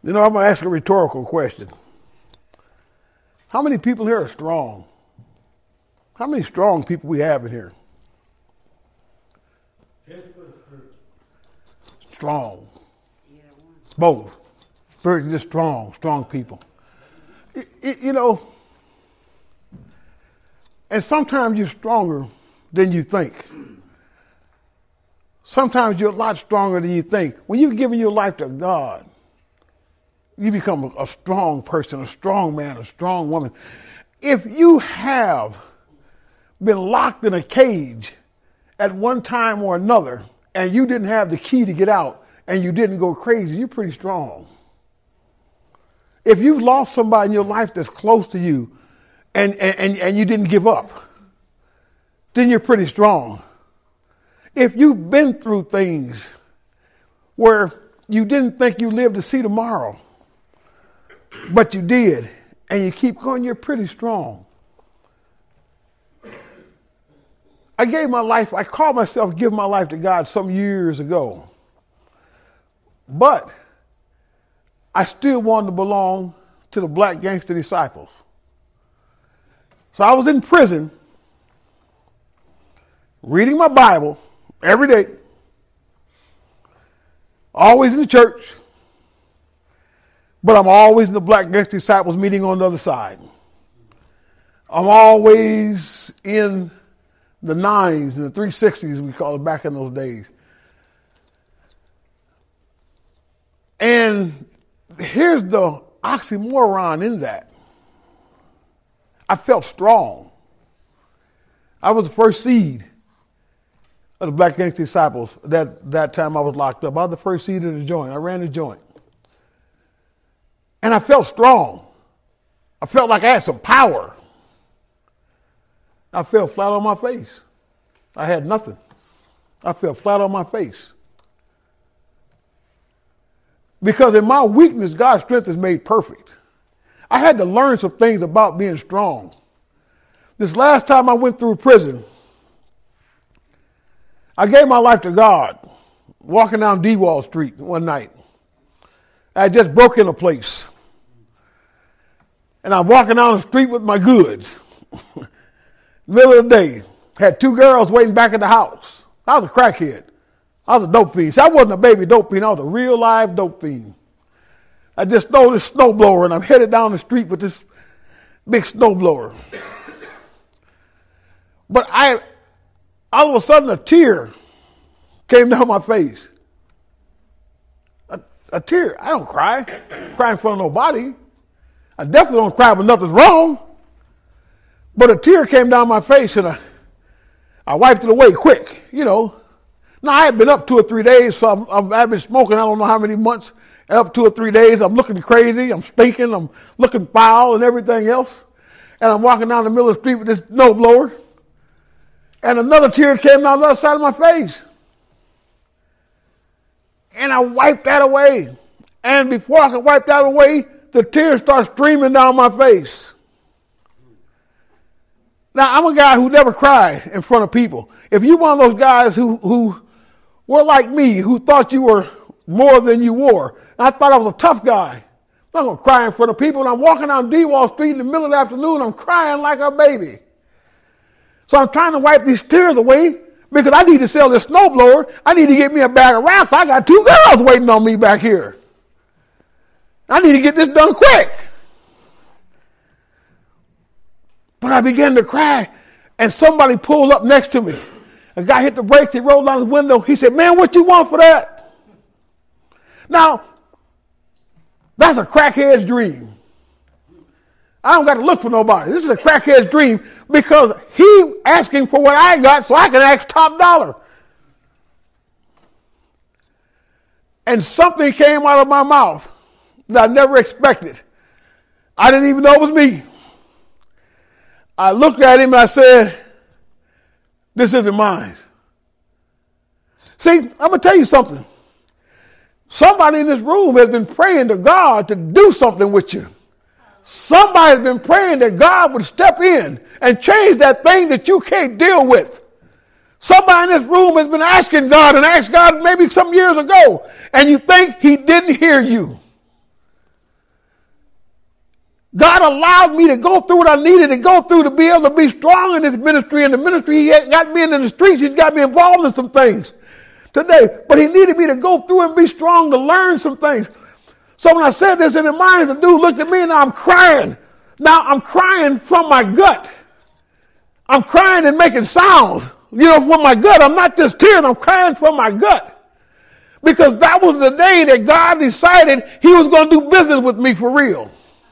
You know, I'm going to ask a rhetorical question. How many people here are strong? How many strong people we have in here? Strong. Both. Very just strong people. You know, and sometimes you're stronger than you think. Sometimes you're a lot stronger than you think. When you've given your life to God, you become a strong person, a strong man, a strong woman. If you have been locked in a cage at one time or another, and you didn't have the key to get out, and you didn't go crazy, you're pretty strong. If you've lost somebody in your life that's close to you, and you didn't give up, then you're pretty strong. If you've been through things where you didn't think you lived to see tomorrow, but you did, and you keep going, you're pretty strong. I called myself give my life to God some years ago. But I still wanted to belong to the Black Gangster Disciples. So I was in prison, reading my Bible every day, always in the church, but I'm always in the Black Gangster Disciples meeting on the other side. I'm always in the 9s and the 360s, we call it back in those days. And here's the oxymoron in that. I felt strong. I was the first seed of the Black Gangster Disciples that time I was locked up. I was the first seed of the joint. I ran the joint. And I felt strong. I felt like I had some power. I fell flat on my face. I had nothing. I fell flat on my face. Because in my weakness, God's strength is made perfect. I had to learn some things about being strong. This last time I went through prison, I gave my life to God, walking down D-Wall Street one night. I had just broke in a place. And I'm walking down the street with my goods. Middle of the day. Had 2 girls waiting back at the house. I was a crackhead. I was a dope fiend. See, I wasn't a baby dope fiend. I was a real live dope fiend. I just stole this snowblower and I'm headed down the street with this big snowblower. But all of a sudden a tear came down my face. A tear. I don't cry. I don't cry in front of nobody. I definitely don't cry when nothing's wrong. But a tear came down my face and I wiped it away quick, you know. Now, I had been up 2 or 3 days, so I've been smoking I don't know how many months. And up 2 or 3 days, I'm looking crazy, I'm stinking, I'm looking foul and everything else. And I'm walking down the middle of the street with this snowblower. And another tear came down the other side of my face. And I wiped that away. And before I could wipe that away, the tears start streaming down my face. Now, I'm a guy who never cried in front of people. If you're one of those guys who were like me, who thought you were more than you were, and I thought I was a tough guy, I'm not going to cry in front of people. And I'm walking down D-Wall Street in the middle of the afternoon, I'm crying like a baby. So I'm trying to wipe these tears away because I need to sell this snowblower. I need to get me a bag of wraps. I got 2 girls waiting on me back here. I need to get this done quick. But I began to cry, and somebody pulled up next to me. A guy hit the brakes, he rolled down his window. He said, "Man, what you want for that?" Now, that's a crackhead's dream. I don't got to look for nobody. This is a crackhead's dream because he asking for what I got so I can ask top dollar. And something came out of my mouth that I never expected. I didn't even know it was me. I looked at him and I said, "This isn't mine." See, I'm going to tell you something. Somebody in this room has been praying to God to do something with you. Somebody has been praying that God would step in and change that thing that you can't deal with. Somebody in this room has been asking God and asked God maybe some years ago, and you think he didn't hear you. God allowed me to go through what I needed to go through to be able to be strong in this ministry. And the ministry, He got me in the streets. He's got me involved in some things today. But He needed me to go through and be strong to learn some things. So when I said this in the mind, the dude looked at me and now I'm crying. Now I'm crying from my gut. I'm crying and making sounds. From my gut. I'm not just tears. I'm crying from my gut. Because that was the day that God decided He was going to do business with me for real.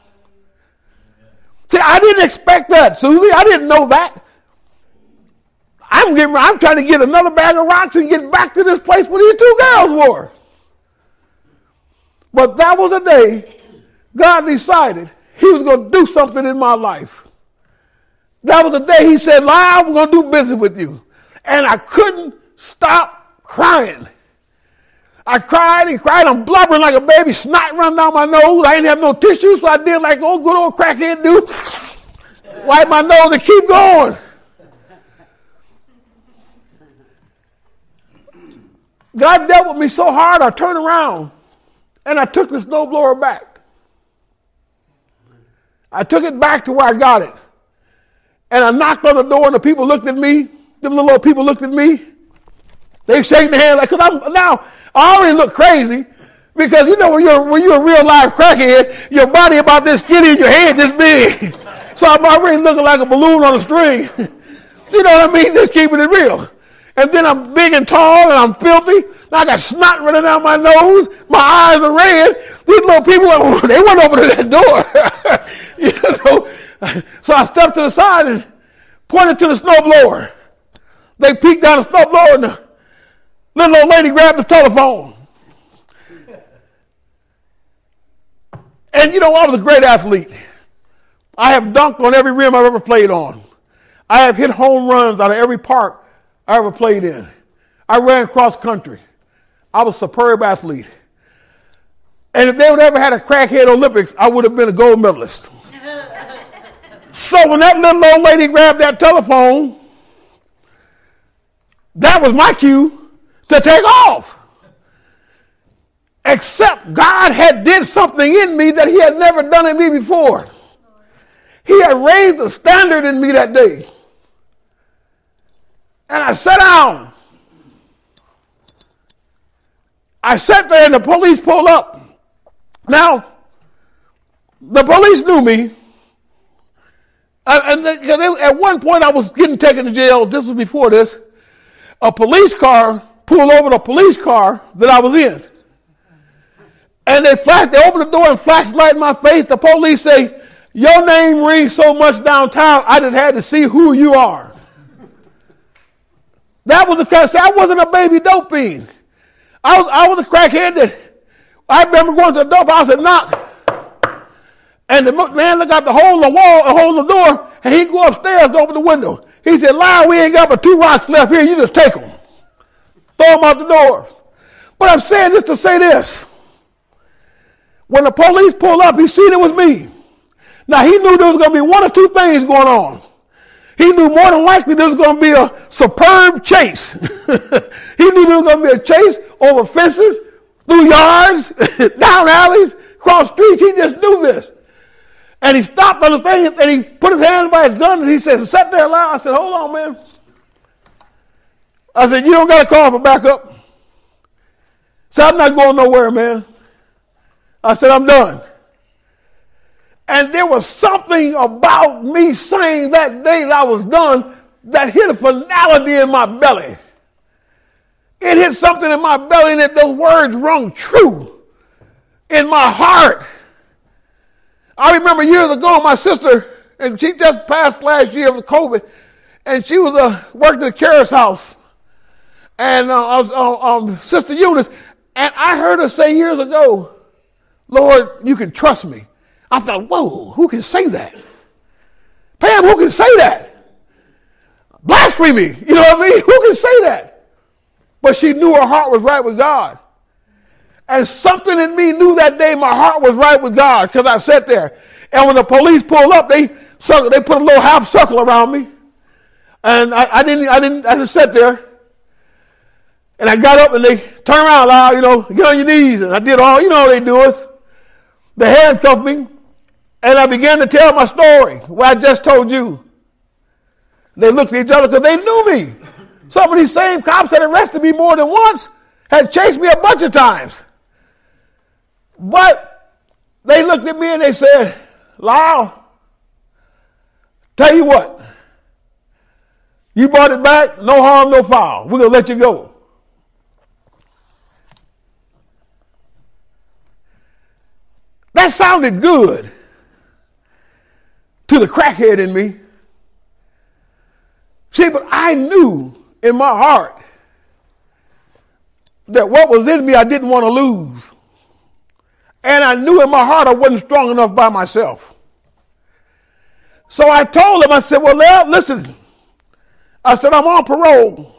See, I didn't expect that, Susie. I didn't know that. I'm trying to get another bag of rocks and get back to this place where these two girls were. But that was the day God decided He was going to do something in my life. That was the day He said, Lyle, I'm going to do business with you. And I couldn't stop crying. I cried and cried. I'm blubbering like a baby. Snot running down my nose. I didn't have no tissue, so I did like old good old crackhead do. Wipe my nose and keep going. God dealt with me so hard, I turned around and I took the snowblower back. I took it back to where I got it. And I knocked on the door and the people looked at me. Them little old people looked at me. They shaking their hands like, now I already look crazy because when you're a real live crackhead, your body about this skinny and your head this big. So I'm already looking like a balloon on a string. You know what I mean? Just keeping it real. And then I'm big and tall and I'm filthy. Now I got snot running down my nose. My eyes are red. These little people, they went over to that door. So I stepped to the side and pointed to the snowblower. They peeked down the snowblower and the little old lady grabbed the telephone. And I was a great athlete. I have dunked on every rim I've ever played on. I have hit home runs out of every park I ever played in. I ran cross country. I was a superb athlete. And if they would ever had a crackhead Olympics, I would have been a gold medalist. So when that little old lady grabbed that telephone, that was my cue to take off. Except God had did something in me that He had never done in me before. He had raised the standard in me that day. And I sat down. I sat there and the police pulled up. Now, the police knew me. And at one point I was getting taken to jail. This was before this. A police car pulled over the police car that I was in. And they opened the door and flashed light in my face. The police say, your name rings so much downtown, I just had to see who you are. That was because I wasn't a baby dope fiend. I was a crackhead that I remember going to the dope house and knock. And the man looked out the hole in the wall, a hole in the door, and he'd go upstairs and open the window. He said, Lyle, we ain't got but 2 rocks left here. You just take them. Throw them out the door. But I'm saying this to say this. When the police pulled up, he seen it was me. Now, he knew there was going to be 1 or 2 things going on. He knew more than likely there was going to be a superb chase. He knew there was going to be a chase over fences, through yards, down alleys, across streets. He just knew this. And he stopped on the thing and he put his hand by his gun and he said, sit there loud. I said, hold on, man. I said, you don't got to call for backup. So I'm not going nowhere, man. I said, I'm done. And there was something about me saying that day that I was done that hit a finality in my belly. It hit something in my belly and those words rung true in my heart. I remember years ago, my sister, and she just passed last year with COVID, and she was working at Kara's house, and Sister Eunice, and I heard her say years ago, Lord, you can trust me. I thought, whoa, who can say that? Pam, who can say that? Blasphemy, you know what I mean? Who can say that? But she knew her heart was right with God. And something in me knew that day my heart was right with God because I sat there. And when the police pulled up, they put a little half circle around me. And I just sat there. And I got up and they turned around loud, get on your knees. And I did all, they do us. They handcuffed me. And I began to tell my story, what I just told you. They looked at each other because they knew me. Some of these same cops had arrested me more than once, had chased me a bunch of times. But they looked at me and they said, Lyle, tell you what, you brought it back, no harm, no foul. We're going to let you go. That sounded good to the crackhead in me. See, but I knew in my heart that what was in me I didn't want to lose. And I knew in my heart I wasn't strong enough by myself. So I told him, I said, well, listen. I said, I'm on parole.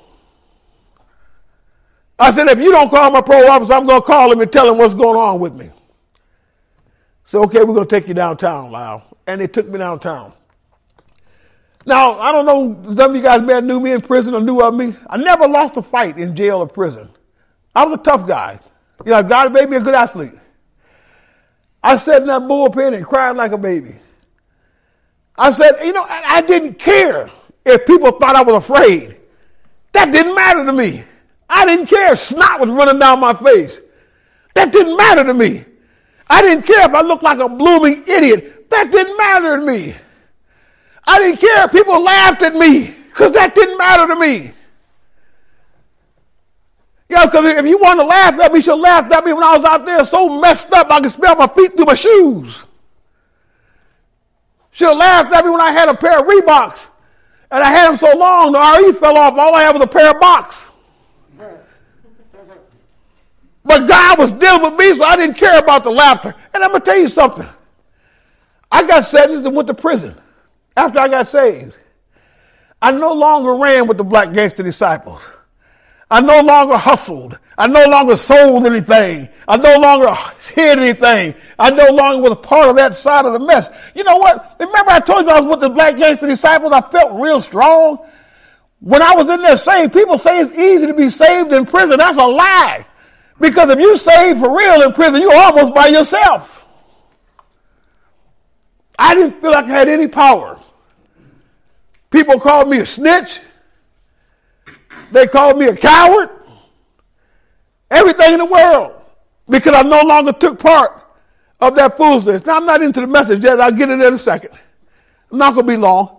I said, if you don't call my parole officer, I'm going to call him and tell him what's going on with me. So, okay, we're going to take you downtown, Lyle. And they took me downtown. Now, I don't know, some of you guys may have knew me in prison or knew of me. I never lost a fight in jail or prison. I was a tough guy. You know, God made me a good athlete. I sat in that bullpen and cried like a baby. I said, you know, I didn't care if people thought I was afraid. That didn't matter to me. I didn't care if snot was running down my face. That didn't matter to me. I didn't care if I looked like a blooming idiot. That didn't matter to me. I didn't care if people laughed at me, because that didn't matter to me. You know, because if you want to laugh at me, you should laugh at me when I was out there so messed up I could smell my feet through my shoes. Should have laughed at me when I had a pair of Reeboks, and I had them so long the RE fell off. All I had was a pair of box. But God was dealing with me, so I didn't care about the laughter. And I'm going to tell you something. I got sentenced and went to prison after I got saved. I no longer ran with the Black Gangster Disciples. I no longer hustled. I no longer sold anything. I no longer hid anything. I no longer was a part of that side of the mess. You know what? Remember I told you I was with the Black Gangster Disciples? I felt real strong. When I was in there saved, people say it's easy to be saved in prison. That's a lie. Because if you saved for real in prison, you're almost by yourself. I didn't feel like I had any power. People called me a snitch. They called me a coward. Everything in the world. Because I no longer took part of that foolishness. Now, I'm not into the message yet. I'll get it in a second. I'm not going to be long.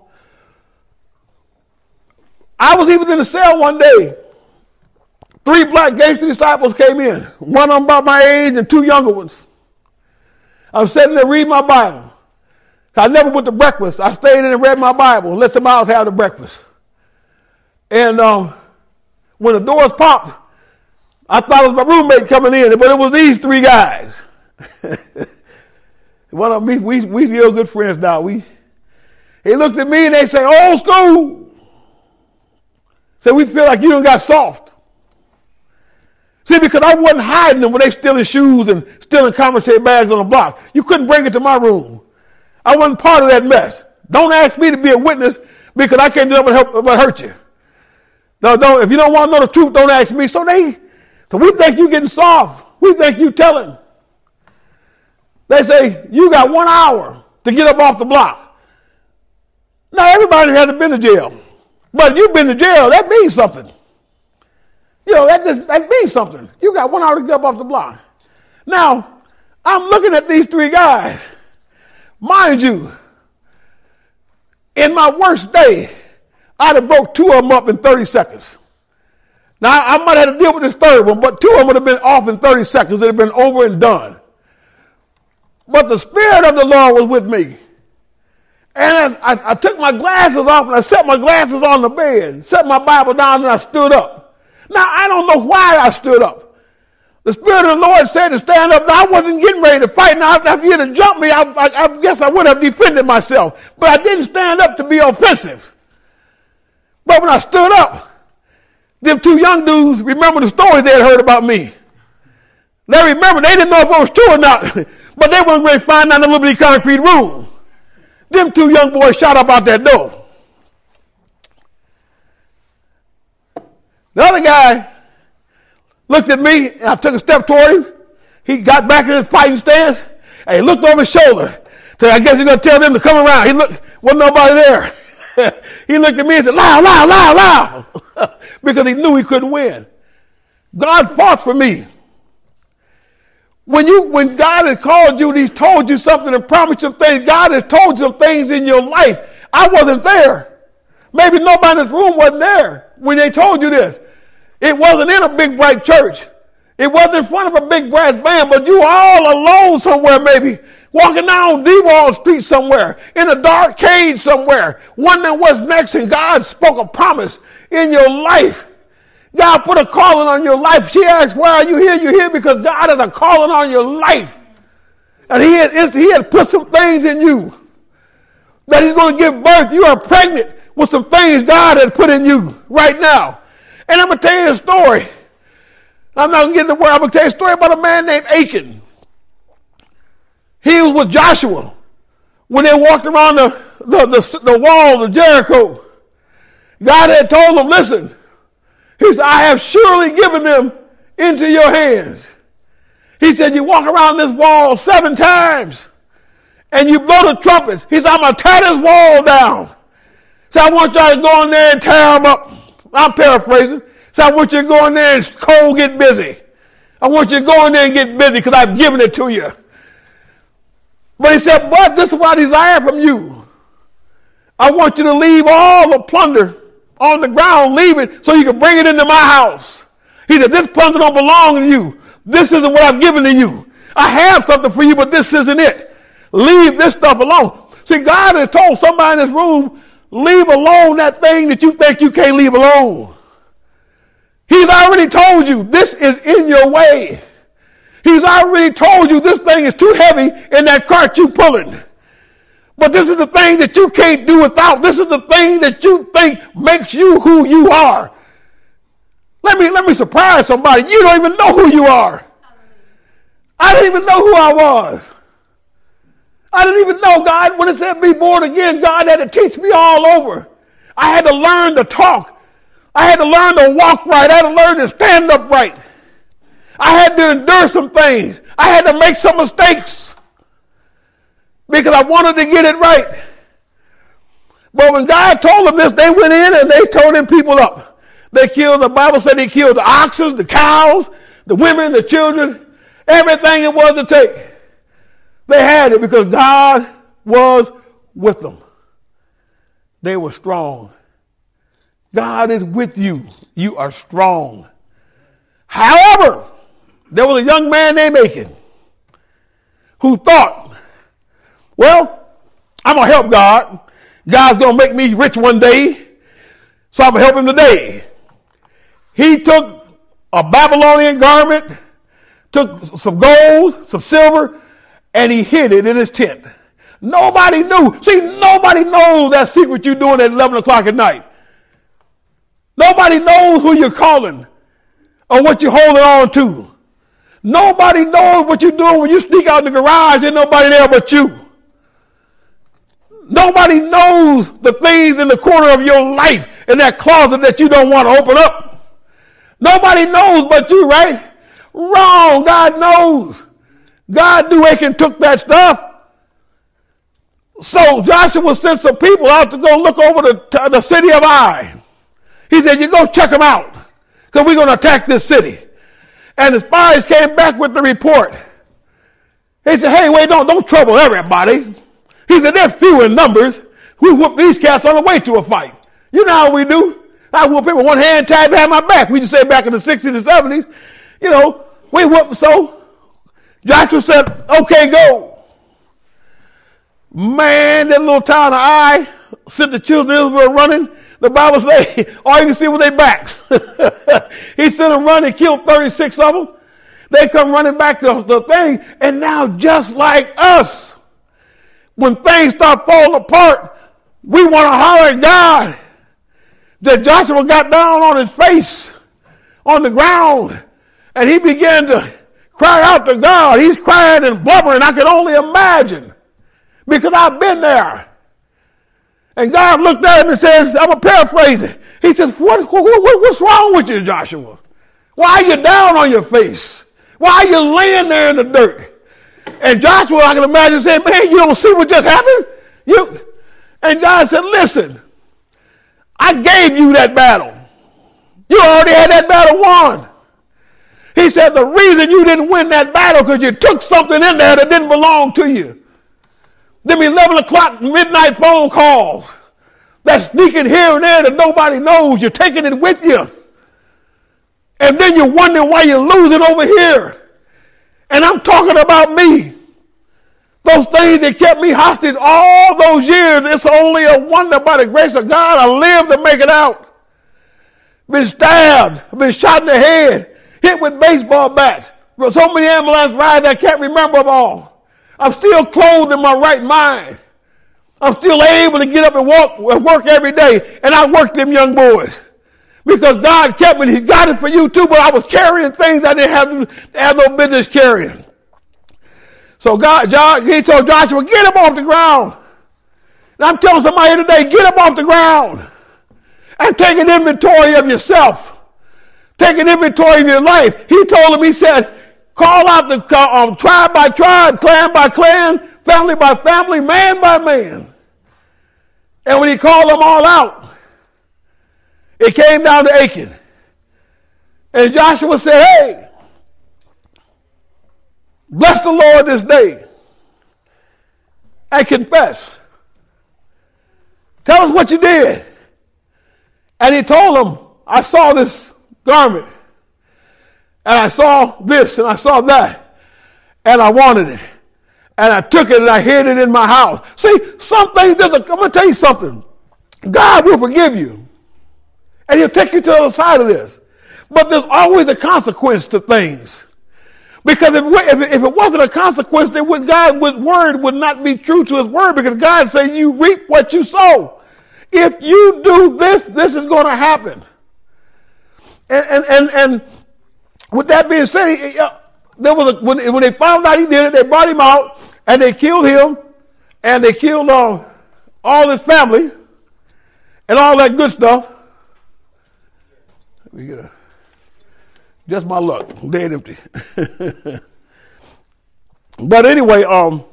I was even in the cell one day. 3 Black Gangster Disciples came in. One of them about my age and 2 younger ones. I'm sitting there reading my Bible. I never went to breakfast. I stayed in and read my Bible and let somebody else have the breakfast. And when the doors popped, I thought it was my roommate coming in, but it was these 3 guys. One of them, we real good friends now. He looked at me and they say, old school. So we feel like you done got soft. See, because I wasn't hiding them when they stealing shoes and stealing commissary bags on the block. You couldn't bring it to my room. I wasn't part of that mess. Don't ask me to be a witness because I can't do nothing but hurt you. No, don't. If you don't want to know the truth, don't ask me. So we think you getting soft. We think you telling. They say, you got 1 hour to get up off the block. Now, everybody hasn't been to jail. But if you've been to jail, that means something. You know, that means something. You got 1 hour to get up off the block. Now, I'm looking at these 3 guys. Mind you, in my worst day, I'd have broke 2 of them up in 30 seconds. Now, I might have to deal with this 3rd one, but 2 of them would have been off in 30 seconds. It would have been over and done. But the Spirit of the Lord was with me. And I took my glasses off and I set my glasses on the bed, set my Bible down, and I stood up. Now, I don't know why I stood up. The Spirit of the Lord said to stand up. Now, I wasn't getting ready to fight. Now, if you had jumped me, I guess I would have defended myself. But I didn't stand up to be offensive. But when I stood up, them 2 young dudes remember the stories they had heard about me. They remember. They didn't know if it was true or not. But they weren't ready to find out in a little bitty concrete room. Them 2 young boys shot up out that door. The other guy looked at me, and I took a step toward him. He got back in his fighting stance, and he looked over his shoulder. So I guess he's going to tell them to come around. He looked, wasn't nobody there. He looked at me and said, loud, loud, loud, loud. Because he knew he couldn't win. God fought for me. When God has called you and he's told you something and promised you things, God has told you some things in your life. I wasn't there. Maybe nobody in this room wasn't there when they told you this. It wasn't in a big bright church. It wasn't in front of a big brass band, but you were all alone somewhere maybe, walking down D-Wall Street somewhere, in a dark cave somewhere, wondering what's next, and God spoke a promise in your life. God put a calling on your life. She asked, why are you here? You're here because God has a calling on your life. And he has put some things in you that he's going to give birth. You are pregnant with some things God has put in you right now. And I'm going to tell you a story. I'm not going to get into the word. I'm going to tell you a story about a man named Achan. He was with Joshua when they walked around the wall of Jericho. God had told them, listen, he said, I have surely given them into your hands. He said, you walk around this wall 7 times and you blow the trumpets. He said, I'm going to tear this wall down. So I want y'all to go in there and tear them up. I'm paraphrasing. So I want you to go in there and cold get busy. I want you to go in there and get busy because I've given it to you. But he said, but this is what I desire from you. I want you to leave all the plunder on the ground, leave it so you can bring it into my house. He said, this plunder don't belong to you. This isn't what I've given to you. I have something for you, but this isn't it. Leave this stuff alone. See, God has told somebody in this room, leave alone that thing that you think you can't leave alone. He's already told you this is in your way. He's already told you this thing is too heavy in that cart you pulling. But this is the thing that you can't do without. This is the thing that you think makes you who you are. Let me surprise somebody. You don't even know who you are. I didn't even know who I was. I didn't even know God, when it said be born again, God had to teach me all over. I had to learn to talk. I had to learn to walk right. I had to learn to stand up right. I had to endure some things. I had to make some mistakes because I wanted to get it right. But when God told them this, they went in and they tore them people up. They killed, the Bible said they killed the oxen, the cows, the women, the children, everything it was to take. They had it because God was with them. They were strong. God is with you. You are strong. However, there was a young man named Achan who thought, well, I'm going to help God. God's going to make me rich one day, so I'm going to help him today. He took a Babylonian garment, took some gold, some silver, and he hid it in his tent. Nobody knew. See, nobody knows that secret you're doing at 11 o'clock at night. Nobody knows who you're calling or what you're holding on to. Nobody knows what you're doing when you sneak out in the garage. Ain't nobody there but you. Nobody knows the things in the corner of your life in that closet that you don't want to open up. Nobody knows but you, right? Wrong. God knows. God knew Achan took that stuff. So Joshua sent some people out to go look over the city of Ai. He said, you go check them out because we're going to attack this city. And the spies came back with the report. He said, hey, wait, don't trouble everybody. He said, they're few in numbers. We whoop these cats on the way to a fight. You know how we do. I whoop people one hand tied behind my back. We just say back in the 60s and 70s. You know, we whoop them so. Joshua said, okay, go. Man, that little town of Ai sent the children of Israel running. The Bible says, all you can see was their backs. He sent them running, killed 36 of them. They come running back to the thing. And now just like us, when things start falling apart, we want to holler at God. That Joshua got down on his face on the ground and he began to cry out to God. He's crying and blubbering. I can only imagine because I've been there. And God looked at him and says, I'm going to paraphrase it. He says, what's wrong with you, Joshua? Why are you down on your face? Why are you laying there in the dirt? And Joshua, I can imagine saying, man, you don't see what just happened? And God said, listen, I gave you that battle. You already had that battle won. He said the reason you didn't win that battle because you took something in there that didn't belong to you. Them 11 o'clock midnight phone calls that's sneaking here and there that nobody knows. You're taking it with you. And then you're wondering why you're losing over here. And I'm talking about me. Those things that kept me hostage all those years, it's only a wonder by the grace of God I lived to make it out. Been stabbed, been shot in the head, hit with baseball bats. So many ambulance rides I can't remember them all. I'm still clothed in my right mind. I'm still able to get up and work every day. And I work them young boys. Because God kept me. He got it for you too, but I was carrying things I didn't have no business carrying. So he told Joshua, get up off the ground. And I'm telling somebody today, get up off the ground. And take an inventory of yourself. Take an inventory of your life. He told him, he said, call out the tribe by tribe, clan by clan, family by family, man by man. And when he called them all out, it came down to Achan. And Joshua said, hey, bless the Lord this day and confess. Tell us what you did. And he told them, I saw this garment, and I saw this, and I saw that, and I wanted it. And I took it, and I hid it in my house. See, some things, I'm going to tell you something. God will forgive you, and he'll take you to the other side of this. But there's always a consequence to things. Because if it wasn't a consequence, then God's word would not be true to his word, because God said you reap what you sow. If you do this, this is going to happen. And with that being said, when they found out he did it, they brought him out and they killed him and they killed all his family and all that good stuff. Let me get just my luck. I'm dead empty. But anyway,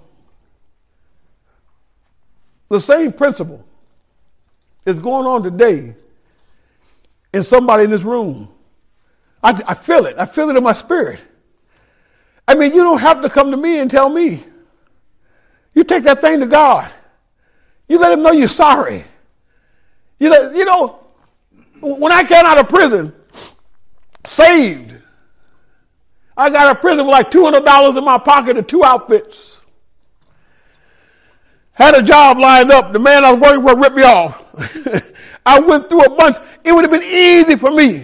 the same principle is going on today in somebody in this room. I feel it. I feel it in my spirit. I mean, you don't have to come to me and tell me. You take that thing to God. You let him know you're sorry. You know, when I got out of prison, saved, I got out of prison with like $200 in my pocket and 2 outfits. Had a job lined up. The man I was working for ripped me off. I went through a bunch. It would have been easy for me.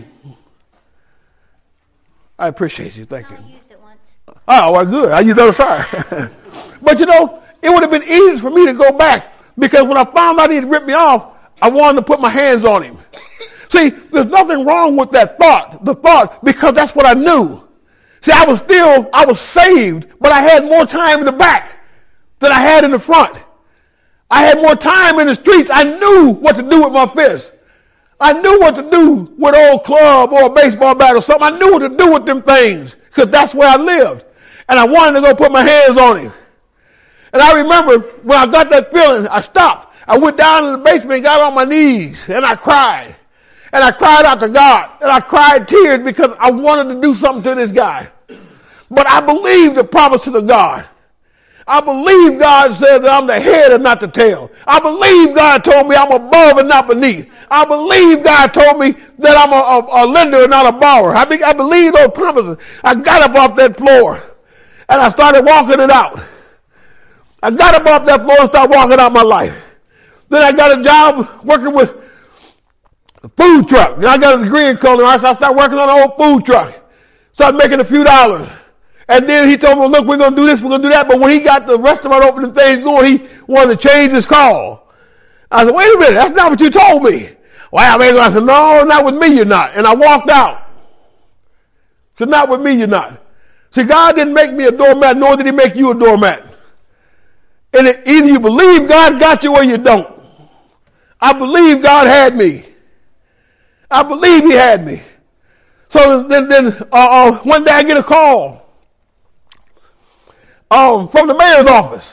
I appreciate you. Thank you. I used it once. Oh, well, good. I used the other side. But you know, it would have been easy for me to go back, because when I found out he'd ripped me off, I wanted to put my hands on him. See, there's nothing wrong with that thought, because that's what I knew. See, I was saved, but I had more time in the back than I had in the front. I had more time in the streets. I knew what to do with my fists. I knew what to do with an old club or a baseball bat or something. I knew what to do with them things, because that's where I lived. And I wanted to go put my hands on him. And I remember when I got that feeling, I stopped. I went down in the basement and got on my knees, and I cried. And I cried out to God. And I cried tears because I wanted to do something to this guy. But I believed the promises of God. I believe God said that I'm the head and not the tail. I believe God told me I'm above and not beneath. I believe God told me that I'm a lender and not a borrower. I believe those promises. I got up off that floor and I started walking it out. I got up off that floor and started walking out my life. Then I got a job working with a food truck. And I got a degree in culinary, so I started working on an old food truck. Started making a few dollars. And then he told me, look, we're going to do this, we're going to do that. But when he got the restaurant opening things going, he wanted to change his call. I said, wait a minute, that's not what you told me. Well, I said, no, not with me, you're not. And I walked out. So not with me, you're not. See, God didn't make me a doormat, nor did he make you a doormat. And either you believe God got you or you don't. I believe God had me. I believe he had me. So then one day I get a call. from the mayor's office.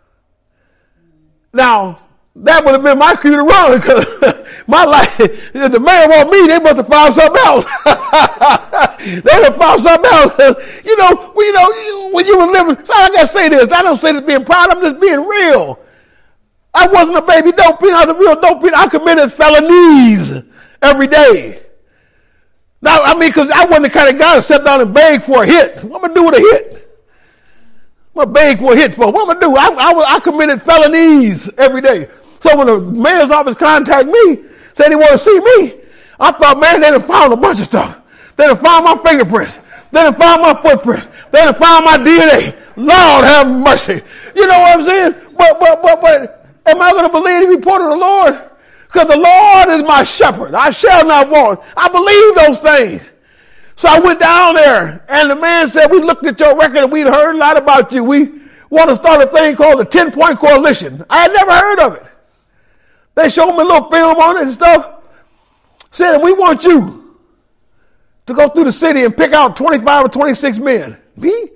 Now, that would have been my cue to run, because my life, if the mayor want me, they must have found something else. They would have found something else. When you were living, so I got to say this. I don't say this being proud. I'm just being real. I wasn't a baby dope fiend. I was a real dope fiend. I committed felonies every day. Now, I mean, because I wasn't the kind of guy to sit down and beg for a hit. What am I going to do with a hit? What am I beg for a hit for? What am I going to do? I committed felonies every day. So when the mayor's office contacted me, said they want to see me, I thought, man, they done found a bunch of stuff. They done found my fingerprints. They done found my footprints. They done found my DNA. Lord have mercy. You know what I'm saying? But am I going to believe the report of the Lord? Because the Lord is my shepherd. I shall not want. I believe those things. So I went down there, and the man said, we looked at your record and we'd heard a lot about you. We want to start a thing called the 10-Point Coalition. I had never heard of it. They showed me a little film on it and stuff. Said, we want you to go through the city and pick out 25 or 26 men. Me?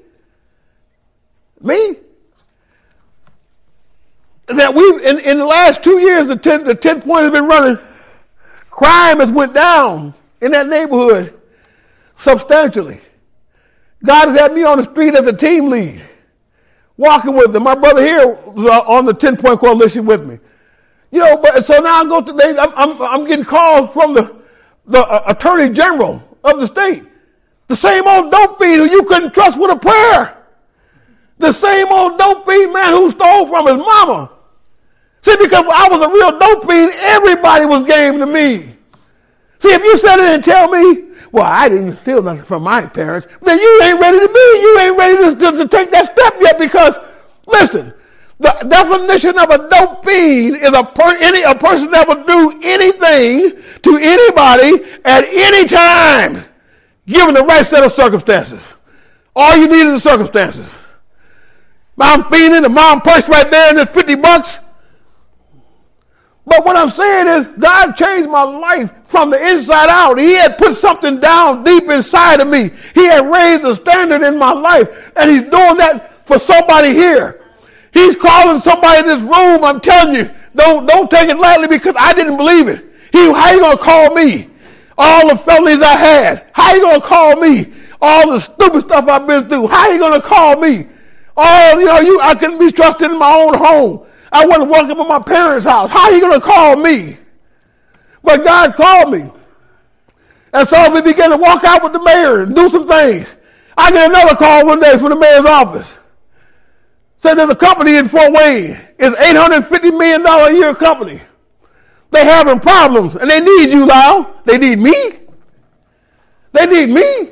And that in the last 2 years, the 10 Point has been running. Crime has went down in that neighborhood substantially. God has had me on the street as a team lead, walking with them. My brother here was on the 10-Point Coalition with me. But so now I'm getting calls from the Attorney General of the state. The same old dope fiend who you couldn't trust with a prayer. The same old dope fiend man who stole from his mama. See, because I was a real dope fiend, everybody was game to me. See, if you sit in and tell me, well, I didn't steal nothing from my parents, then you ain't ready to be. You ain't ready to take that step yet, because, listen, the definition of a dope fiend is a person that will do anything to anybody at any time, given the right set of circumstances. All you need is the circumstances. I'm fiending, the mom purse right there, and there's $50. But what I'm saying is, God changed my life from the inside out. He had put something down deep inside of me. He had raised the standard in my life, and he's doing that for somebody here. He's calling somebody in this room. I'm telling you, don't take it lightly, because I didn't believe it. How you going to call me? All the felonies I had. How you going to call me? All the stupid stuff I've been through. How you going to call me? I couldn't be trusted in my own home. I wasn't working in my parents' house. How are you going to call me? But God called me. And so we began to walk out with the mayor and do some things. I get another call one day from the mayor's office. Said there's a company in Fort Wayne. It's $850 million a year company. They having problems, and they need you, Lyle. They need me. They need me.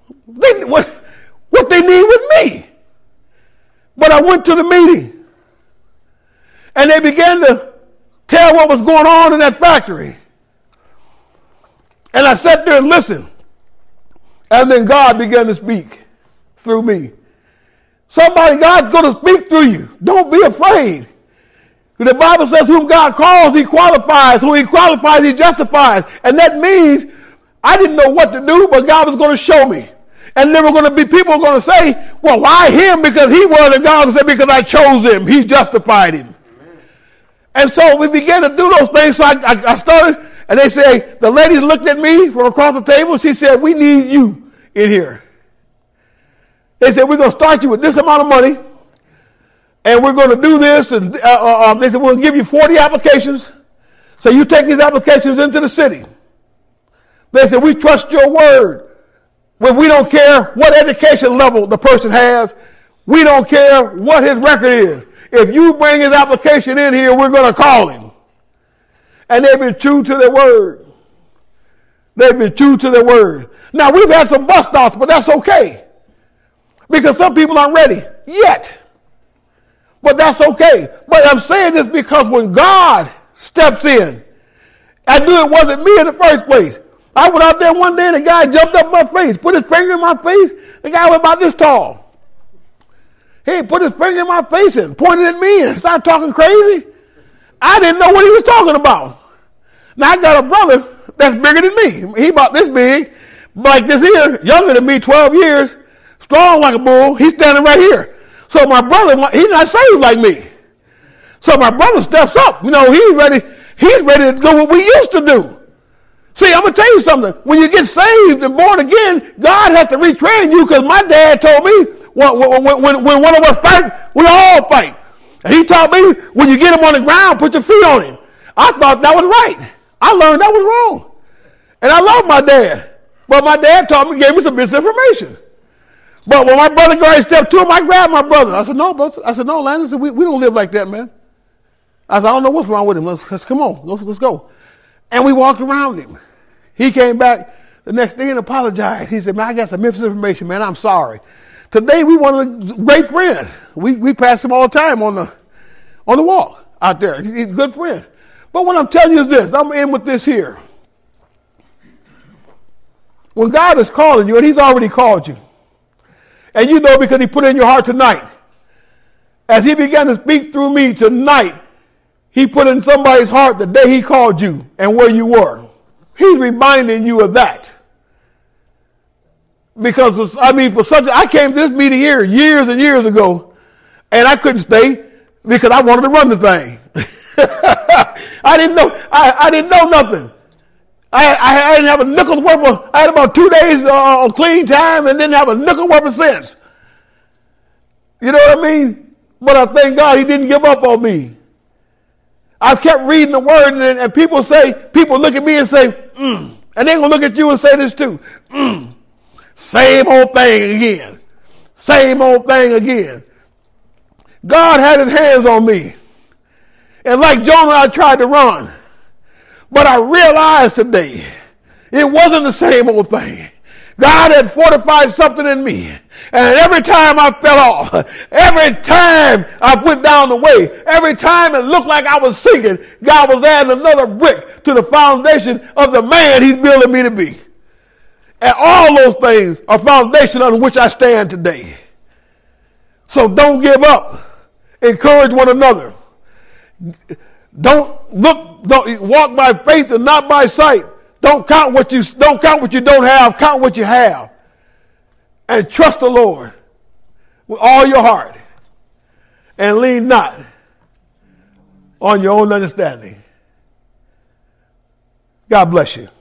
What they need with me? But I went to the meeting. And they began to tell what was going on in that factory. And I sat there and listened. And then God began to speak through me. God's going to speak through you. Don't be afraid. The Bible says whom God calls, he qualifies. Whom he qualifies, he justifies. And that means I didn't know what to do, but God was going to show me. And there were going to be people going to say, well, why him? Because he was. And God said, because I chose him. He justified him. And so we began to do those things. So I started, and they say, the ladies looked at me from across the table. She said, we need you in here. They said, we're going to start you with this amount of money, and we're going to do this. And they said, we'll give you 40 applications. So you take these applications into the city. They said, we trust your word. We don't care what education level the person has. We don't care what his record is. If you bring his application in here, we're going to call him. And they've been true to their word. They've been true to their word. Now, we've had some bust offs, but that's okay. Because some people aren't ready yet. But that's okay. But I'm saying this because when God steps in, I knew it wasn't me in the first place. I went out there one day and the guy jumped up my face, put his finger in my face. The guy was about this tall. He put his finger in my face and pointed at me and started talking crazy. I didn't know what he was talking about. Now I got a brother that's bigger than me. He about this big, like this here, younger than me, 12 years, strong like a bull. He's standing right here. So my brother, he's not saved like me. So my brother steps up. You know, he's ready to do what we used to do. See, I'm going to tell you something. When you get saved and born again, God has to retrain you, because my dad told me when one of us fight, we all fight. And he taught me, when you get him on the ground, put your feet on him. I thought that was right. I learned that was wrong. And I love my dad. But my dad gave me some misinformation. But when my brother got step to him, I grabbed my brother. I said, no, brother. I said, no, Landon, we don't live like that, man. I said, I don't know what's wrong with him. Let's come on. Let's go. And we walked around him. He came back the next day and apologized. He said, man, I got some misinformation, man. I'm sorry. Today, we one of great friends. We pass him all the time on the walk out there. He's good friends. But what I'm telling you is this. I'm in with this here. When God is calling you, and he's already called you, and you know because he put it in your heart tonight, as he began to speak through me tonight, he put in somebody's heart the day he called you and where you were. He's reminding you of that. Because, I came to this meeting here years and years ago, and I couldn't stay because I wanted to run the thing. I didn't know nothing. I didn't have a nickel's worth of, I had about 2 days of clean time and didn't have a nickel worth of sense. You know what I mean? But I thank God he didn't give up on me. I kept reading the word, and people look at me and say, and they're going to look at you and say this too. Same old thing again. Same old thing again. God had his hands on me. And like Jonah, I tried to run. But I realized today, it wasn't the same old thing. God had fortified something in me. And every time I fell off, every time I went down the way, every time it looked like I was sinking, God was adding another brick to the foundation of the man he's building me to be. And all those things are foundation on which I stand today. So don't give up. Encourage one another. Don't walk by faith and not by sight. Don't count what you don't have, count what you have. And trust the Lord with all your heart. And lean not on your own understanding. God bless you.